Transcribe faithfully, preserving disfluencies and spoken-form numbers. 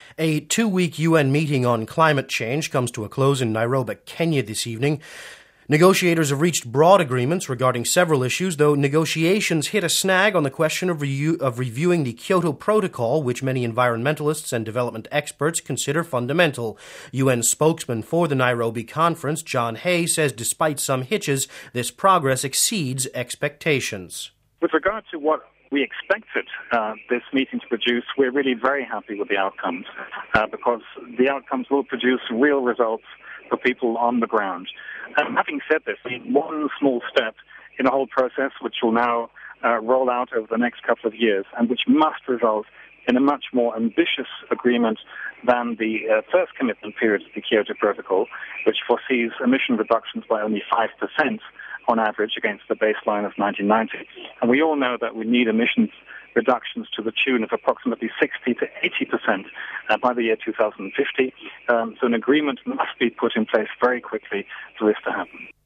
A two-week U N meeting on climate change comes to a close in Nairobi, Kenya this evening. Negotiators have reached broad agreements regarding several issues, though negotiations hit a snag on the question of, review, of reviewing the Kyoto Protocol, which many environmentalists and development experts consider fundamental. U N spokesman for the Nairobi conference, John Hay, says despite some hitches, this progress exceeds expectations. With regard to what we expected uh, this meeting to produce, we're really very happy with the outcomes uh, because the outcomes will produce real results for people on the ground. Um, having said this, one small step in the whole process, which will now uh, roll out over the next couple of years, and which must result in a much more ambitious agreement than the uh, first commitment period of the Kyoto Protocol, which foresees emission reductions by only five percent on average against the baseline of nineteen ninety. And we all know that we need emissions reductions to the tune of approximately sixty to eighty percent uh, by the year two thousand fifty. Um, so an agreement must be put in place very quickly for this to happen.